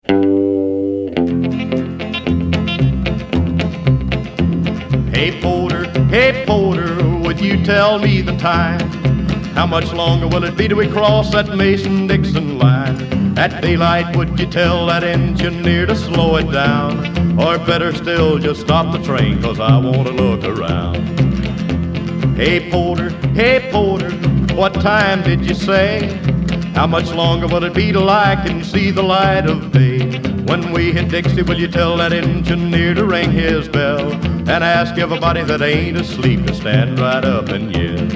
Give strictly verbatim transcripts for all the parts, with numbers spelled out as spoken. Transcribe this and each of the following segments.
Hey porter, hey porter, would you tell me the time? How much longer will it be till we cross that Mason-Dixon line? At daylight, would you tell that engineer to slow it down? Or better still, just stop the train, 'cause I want to look around. Hey porter, hey porter, what time did you say? How much longer will it be till I can see the light of day? When we hit Dixie, will you tell that engineer to ring his bell and ask everybody that ain't asleep to stand right up and yell?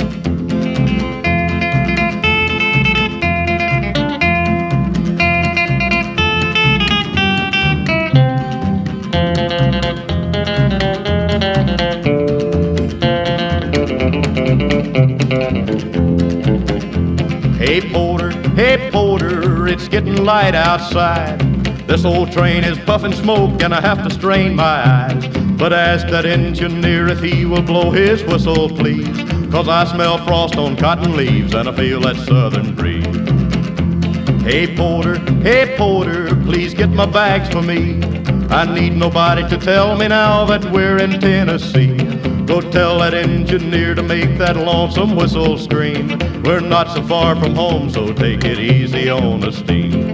Hey porter, hey porter, it's getting light outside. This old train is puffing smoke and I have to strain my eyes. But ask that engineer if he will blow his whistle, please, 'cause I smell frost on cotton leaves and I feel that southern breeze. Hey porter, hey porter, please get my bags for me. I need nobody to tell me now that we're in Tennessee. Go tell that engineer to make that lonesome whistle scream. We're not so far from home, so take it easy on the steam.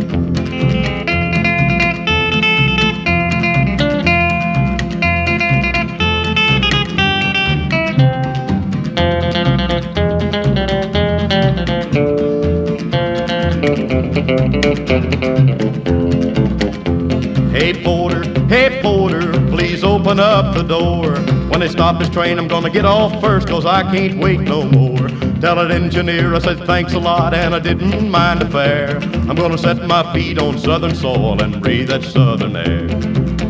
Hey porter, hey porter, please open up the door. When they stop this train, I'm gonna get off first, 'cause I can't wait no more. Tell that engineer I said thanks a lot and I didn't mind the fare. I'm gonna set my feet on southern soil and breathe that southern air.